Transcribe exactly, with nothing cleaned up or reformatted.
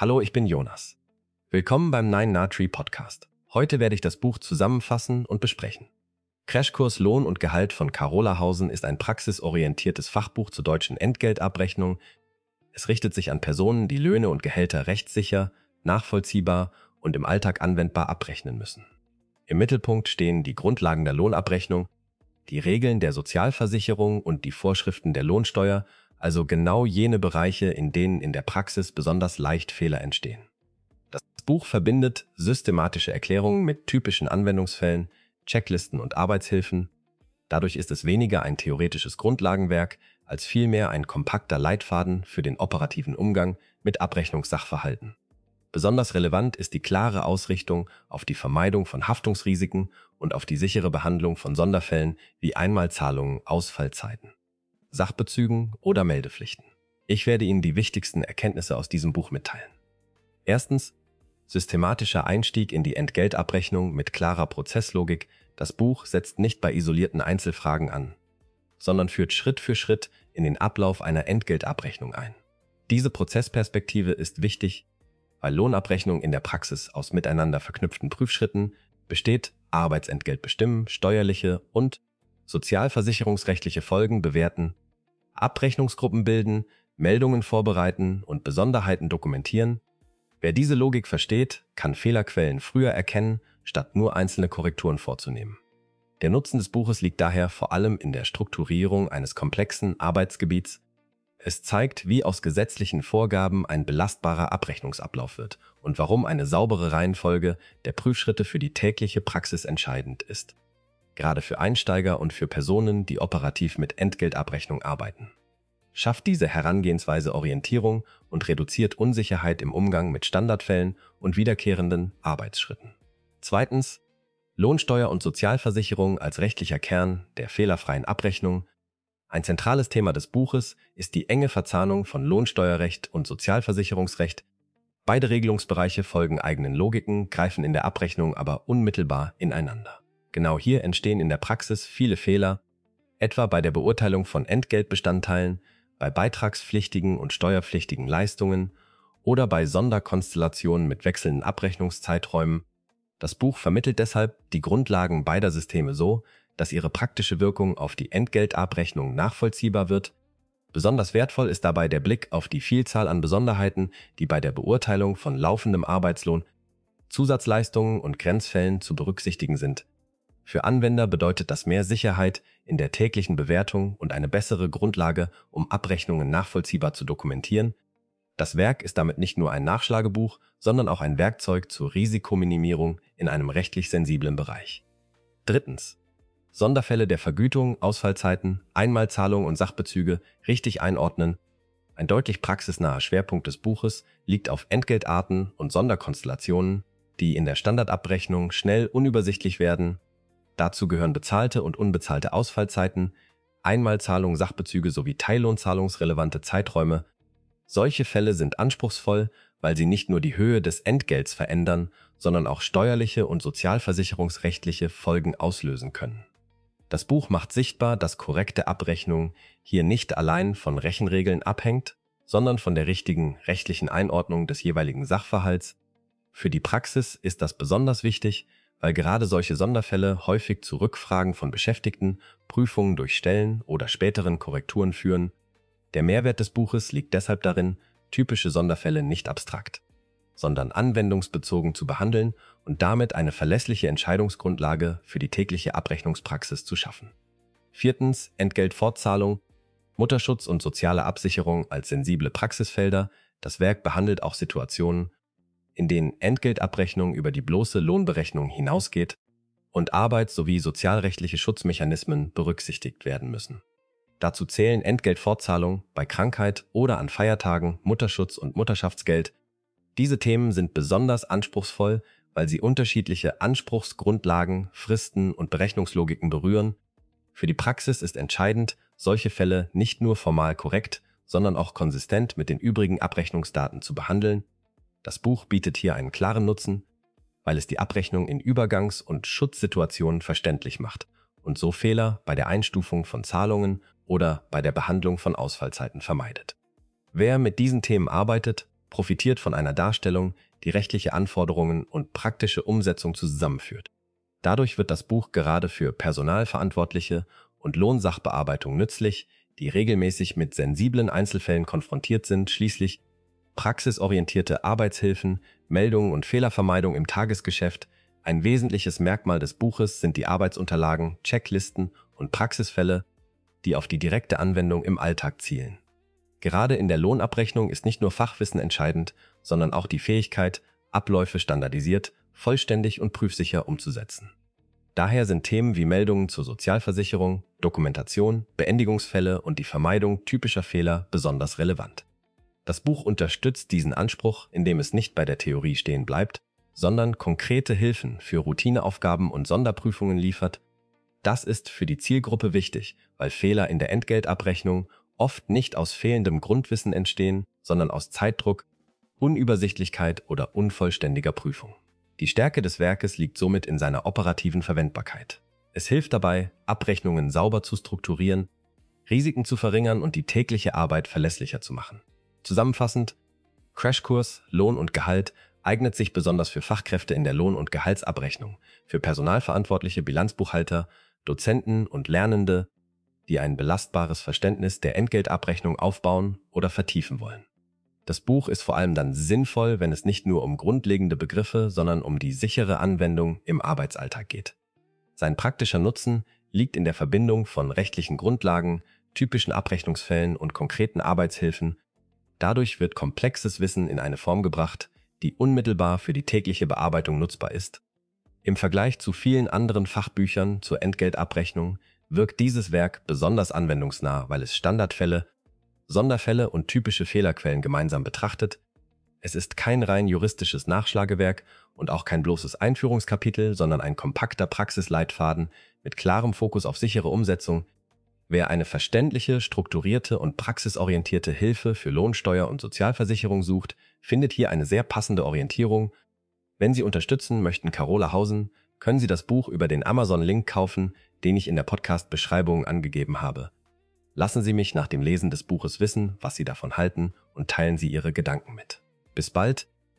Hallo, ich bin Jonas. Willkommen beim Nine Na Tree Podcast. Heute werde ich das Buch zusammenfassen und besprechen. Crashkurs Lohn und Gehalt von Carola Hausen ist ein praxisorientiertes Fachbuch zur deutschen Entgeltabrechnung. Es richtet sich an Personen, die Löhne und Gehälter rechtssicher, nachvollziehbar und im Alltag anwendbar abrechnen müssen. Im Mittelpunkt stehen die Grundlagen der Lohnabrechnung, die Regeln der Sozialversicherung und die Vorschriften der Lohnsteuer, also genau jene Bereiche, in denen in der Praxis besonders leicht Fehler entstehen. Das Buch verbindet systematische Erklärungen mit typischen Anwendungsfällen, Checklisten und Arbeitshilfen. Dadurch ist es weniger ein theoretisches Grundlagenwerk, als vielmehr ein kompakter Leitfaden für den operativen Umgang mit Abrechnungssachverhalten. Besonders relevant ist die klare Ausrichtung auf die Vermeidung von Haftungsrisiken und auf die sichere Behandlung von Sonderfällen wie Einmalzahlungen, Ausfallzeiten, Sachbezügen oder Meldepflichten. Ich werde Ihnen die wichtigsten Erkenntnisse aus diesem Buch mitteilen. Erstens, systematischer Einstieg in die Entgeltabrechnung mit klarer Prozesslogik. Das Buch setzt nicht bei isolierten Einzelfragen an, sondern führt Schritt für Schritt in den Ablauf einer Entgeltabrechnung ein. Diese Prozessperspektive ist wichtig, weil Lohnabrechnung in der Praxis aus miteinander verknüpften Prüfschritten besteht: Arbeitsentgelt bestimmen, steuerliche und sozialversicherungsrechtliche Folgen bewerten, Abrechnungsgruppen bilden, Meldungen vorbereiten und Besonderheiten dokumentieren. Wer diese Logik versteht, kann Fehlerquellen früher erkennen, statt nur einzelne Korrekturen vorzunehmen. Der Nutzen des Buches liegt daher vor allem in der Strukturierung eines komplexen Arbeitsgebiets. Es zeigt, wie aus gesetzlichen Vorgaben ein belastbarer Abrechnungsablauf wird und warum eine saubere Reihenfolge der Prüfschritte für die tägliche Praxis entscheidend ist. Gerade für Einsteiger und für Personen, die operativ mit Entgeltabrechnung arbeiten. Schafft diese Herangehensweise Orientierung und reduziert Unsicherheit im Umgang mit Standardfällen und wiederkehrenden Arbeitsschritten. Zweitens, Lohnsteuer und Sozialversicherung als rechtlicher Kern der fehlerfreien Abrechnung. Ein zentrales Thema des Buches ist die enge Verzahnung von Lohnsteuerrecht und Sozialversicherungsrecht. Beide Regelungsbereiche folgen eigenen Logiken, greifen in der Abrechnung aber unmittelbar ineinander. Genau hier entstehen in der Praxis viele Fehler, etwa bei der Beurteilung von Entgeltbestandteilen, bei beitragspflichtigen und steuerpflichtigen Leistungen oder bei Sonderkonstellationen mit wechselnden Abrechnungszeiträumen. Das Buch vermittelt deshalb die Grundlagen beider Systeme so, dass ihre praktische Wirkung auf die Entgeltabrechnung nachvollziehbar wird. Besonders wertvoll ist dabei der Blick auf die Vielzahl an Besonderheiten, die bei der Beurteilung von laufendem Arbeitslohn, Zusatzleistungen und Grenzfällen zu berücksichtigen sind. Für Anwender bedeutet das mehr Sicherheit in der täglichen Bewertung und eine bessere Grundlage, um Abrechnungen nachvollziehbar zu dokumentieren. Das Werk ist damit nicht nur ein Nachschlagebuch, sondern auch ein Werkzeug zur Risikominimierung in einem rechtlich sensiblen Bereich. Drittens. Sonderfälle der Vergütung, Ausfallzeiten, Einmalzahlungen und Sachbezüge richtig einordnen. Ein deutlich praxisnaher Schwerpunkt des Buches liegt auf Entgeltarten und Sonderkonstellationen, die in der Standardabrechnung schnell unübersichtlich werden. Dazu gehören bezahlte und unbezahlte Ausfallzeiten, Einmalzahlungen, Sachbezüge sowie teillohnzahlungsrelevante Zeiträume. Solche Fälle sind anspruchsvoll, weil sie nicht nur die Höhe des Entgelts verändern, sondern auch steuerliche und sozialversicherungsrechtliche Folgen auslösen können. Das Buch macht sichtbar, dass korrekte Abrechnung hier nicht allein von Rechenregeln abhängt, sondern von der richtigen rechtlichen Einordnung des jeweiligen Sachverhalts. Für die Praxis ist das besonders wichtig, weil gerade solche Sonderfälle häufig zu Rückfragen von Beschäftigten, Prüfungen durch Stellen oder späteren Korrekturen führen. Der Mehrwert des Buches liegt deshalb darin, typische Sonderfälle nicht abstrakt, sondern anwendungsbezogen zu behandeln und damit eine verlässliche Entscheidungsgrundlage für die tägliche Abrechnungspraxis zu schaffen. Viertens, Entgeltfortzahlung, Mutterschutz und soziale Absicherung als sensible Praxisfelder. Das Werk behandelt auch Situationen, in denen Entgeltabrechnung über die bloße Lohnberechnung hinausgeht und arbeits- sowie sozialrechtliche Schutzmechanismen berücksichtigt werden müssen. Dazu zählen Entgeltfortzahlung bei Krankheit oder an Feiertagen, Mutterschutz und Mutterschaftsgeld. Diese Themen sind besonders anspruchsvoll, weil sie unterschiedliche Anspruchsgrundlagen, Fristen und Berechnungslogiken berühren. Für die Praxis ist entscheidend, solche Fälle nicht nur formal korrekt, sondern auch konsistent mit den übrigen Abrechnungsdaten zu behandeln. Das Buch bietet hier einen klaren Nutzen, weil es die Abrechnung in Übergangs- und Schutzsituationen verständlich macht und so Fehler bei der Einstufung von Zahlungen oder bei der Behandlung von Ausfallzeiten vermeidet. Wer mit diesen Themen arbeitet profitiert von einer Darstellung, die rechtliche Anforderungen und praktische Umsetzung zusammenführt. Dadurch wird das Buch gerade für Personalverantwortliche und Lohnsachbearbeitung nützlich, die regelmäßig mit sensiblen Einzelfällen konfrontiert sind. Schließlich praxisorientierte Arbeitshilfen, Meldungen und Fehlervermeidung im Tagesgeschäft. Ein wesentliches Merkmal des Buches sind die Arbeitsunterlagen, Checklisten und Praxisfälle, die auf die direkte Anwendung im Alltag zielen. Gerade in der Lohnabrechnung ist nicht nur Fachwissen entscheidend, sondern auch die Fähigkeit, Abläufe standardisiert, vollständig und prüfsicher umzusetzen. Daher sind Themen wie Meldungen zur Sozialversicherung, Dokumentation, Beendigungsfälle und die Vermeidung typischer Fehler besonders relevant. Das Buch unterstützt diesen Anspruch, indem es nicht bei der Theorie stehen bleibt, sondern konkrete Hilfen für Routineaufgaben und Sonderprüfungen liefert. Das ist für die Zielgruppe wichtig, weil Fehler in der Entgeltabrechnung oft nicht aus fehlendem Grundwissen entstehen, sondern aus Zeitdruck, Unübersichtlichkeit oder unvollständiger Prüfung. Die Stärke des Werkes liegt somit in seiner operativen Verwendbarkeit. Es hilft dabei, Abrechnungen sauber zu strukturieren, Risiken zu verringern und die tägliche Arbeit verlässlicher zu machen. Zusammenfassend: Crashkurs Lohn und Gehalt eignet sich besonders für Fachkräfte in der Lohn- und Gehaltsabrechnung, für Personalverantwortliche, Bilanzbuchhalter, Dozenten und Lernende, die ein belastbares Verständnis der Entgeltabrechnung aufbauen oder vertiefen wollen. Das Buch ist vor allem dann sinnvoll, wenn es nicht nur um grundlegende Begriffe, sondern um die sichere Anwendung im Arbeitsalltag geht. Sein praktischer Nutzen liegt in der Verbindung von rechtlichen Grundlagen, typischen Abrechnungsfällen und konkreten Arbeitshilfen. Dadurch wird komplexes Wissen in eine Form gebracht, die unmittelbar für die tägliche Bearbeitung nutzbar ist. Im Vergleich zu vielen anderen Fachbüchern zur Entgeltabrechnung wirkt dieses Werk besonders anwendungsnah, weil es Standardfälle, Sonderfälle und typische Fehlerquellen gemeinsam betrachtet. Es ist kein rein juristisches Nachschlagewerk und auch kein bloßes Einführungskapitel, sondern ein kompakter Praxisleitfaden mit klarem Fokus auf sichere Umsetzung. Wer eine verständliche, strukturierte und praxisorientierte Hilfe für Lohnsteuer und Sozialversicherung sucht, findet hier eine sehr passende Orientierung. Wenn Sie unterstützen möchten Carola Hausen, können Sie das Buch über den Amazon-Link kaufen, den ich in der Podcast-Beschreibung angegeben habe. Lassen Sie mich nach dem Lesen des Buches wissen, was Sie davon halten, und teilen Sie Ihre Gedanken mit. Bis bald,